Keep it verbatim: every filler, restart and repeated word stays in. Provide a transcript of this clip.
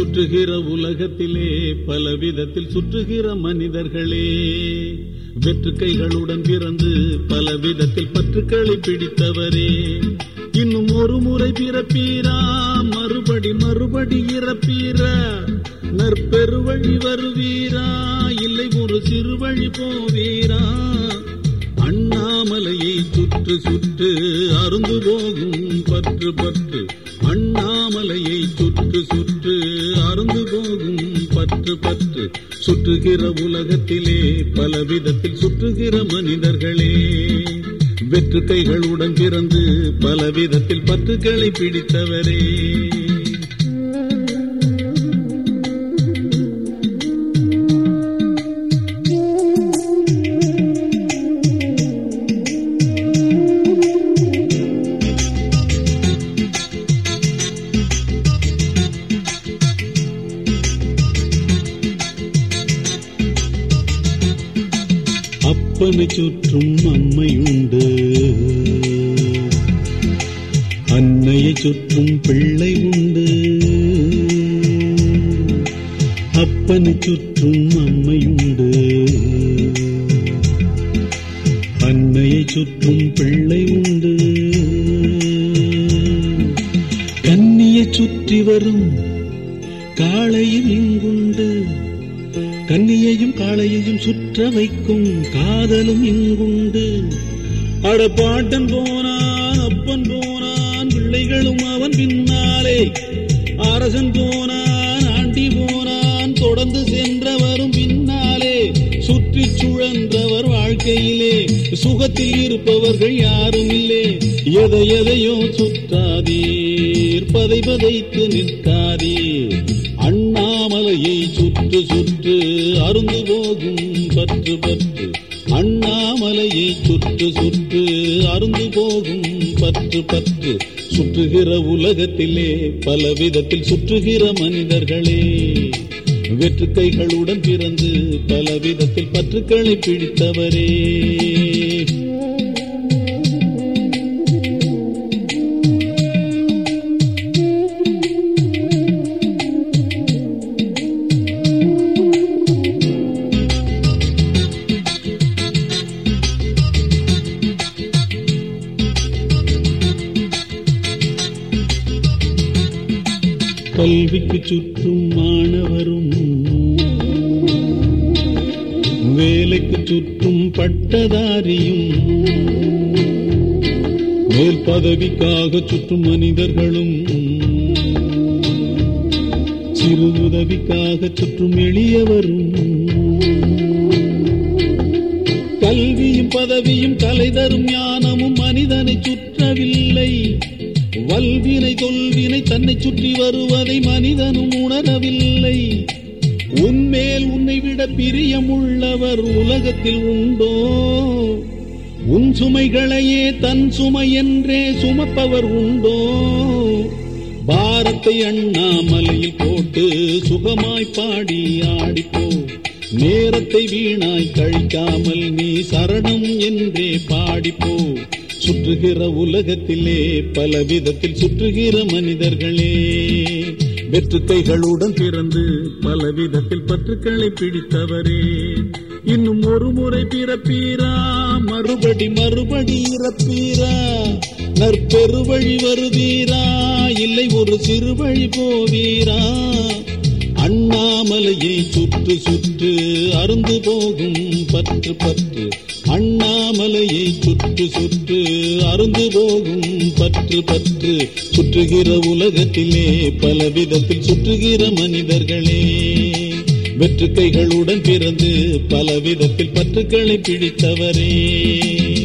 சுற்றுகிற உலகத்திலே பலவிதத்தில் சுற்றுகிற மனிதர்களே, வெற்று கைகளுடன் பிறந்து பலவிதத்தில் பற்றுக்களை பிடித்தவரே, இன்னும் ஒரு முறை பிறப்பீரா, மறுபடி மறுபடி இறப்பீரா, நற்பெருவழி வருவீரா, இல்லை ஒரு சிறுவழி போவீரா? அண்ணாமலையை சுற்று சுற்று அருந்து போகும் பற்று பற்று, அண்ணாமலையை சுற்று சுற்று அருந்து போகும் பற்று பற்று. சுற்றுகிற உலகத்திலே பலவிதத்தில் சுற்றுகிற மனிதர்களே, வெற்று கைகளுடன் பிறந்து பலவிதத்தில் பற்றுக்களை பிடித்தவரே. அப்பனை சுற்றும் அம்மையுண்டு, அன்னையை சுற்றும் பிள்ளை உண்டு. அப்பனை சுற்றும் அம்மையுண்டு, அன்னையை சுற்றும் பிள்ளை உண்டு. கன்னியை சுற்றி வரும் காளையும் இங்குண்டு, கன்னியையும் காளையையும் சுற்ற வைக்கும் காதலும் இங்குண்டு. அடப்பாட்டன் போனான், அப்பன் போனான், பிள்ளைகளும் அவன் பின்னாலே. அரசன் போனான், ஆண்டி போனான், தொடர்ந்து சென்றவரும் பின்னாலே. சுற்றி சுழன்றவர் வாழ்க்கையிலே சுகத்தில் இருப்பவர்கள் யாரும் இல்லை. எதை எதையோ சுற்றாதீர், பதை பதைத்து நிற்காதீர். அண்ணாமலையை சுற்று சுற்று அருந்து போகும் பற்று பற்று, அண்ணாமலையை சுற்று சுற்று அருந்து போகும் பற்று பற்று. சுற்றுகிற உலகத்திலே பலவிதத்தில் சுற்றுகிற மனிதர்களே, வெற்று கைகளுடன் பிறந்து பலவிதத்தில் பற்றுக்களை பிடித்தவரே. கல்விக்கு சுற்றும் மாணவரும், வேலைக்கு சுற்றும் பட்டதாரியும், மேல் பதவிக்காக சுற்றும் மனிதர்களும், சிறு உதவிக்காக சுற்றும் எளியவரும். கல்வியும் பதவியும் கலை தரும் ஞானமும் மனிதனை சுற்றவில்லை. வல்வினை தொல்வினை தன்னை சுற்றி வருவதை மனிதனும் உணரவில்லை. உன்மேல் உன்னை விட பிரியமுள்ளவர் உலகத்தில் உண்டோ? உன் சுமைகளையே தன் சுமை என்றே சுமப்பவர் உண்டோ? பாரத்தை அண்ணாமலையில் போட்டு சுகமாய் பாடி ஆடிப்போ. நேரத்தை வீணாய் கழிக்காமல் நீ சரணம் என்றே பாடிப்போ. சுற்றுகிற உலகத்திலே பலவிதத்தில் சுற்றுகிற மனிதர்களே, வெற்று கைகளுடன் பிறந்து பலவிதத்தில் பற்றுக்களை பிடித்தவரே, இன்னும் ஒரு முறை பிறப்பீரா, மறுபடி மறுபடி இறப்பீரா, நற்பெருவழி வருவீரா, இல்லை ஒரு சிறுவழி போவீரா? அண்ணாமலையை சுற்று சுற்று அருந்து போகும் பற்று பற்று, அண்ணாமலையை சுற்று சுற்று அருந்து போகும் பற்று பற்று. சுற்றுகிற உலகத்திலே பலவிதத்தில் சுற்றுகிற மனிதர்களே, வெற்று கைகளுடன் பிறந்து பலவிதத்தில் பற்றுக்களை பிடித்தவரே.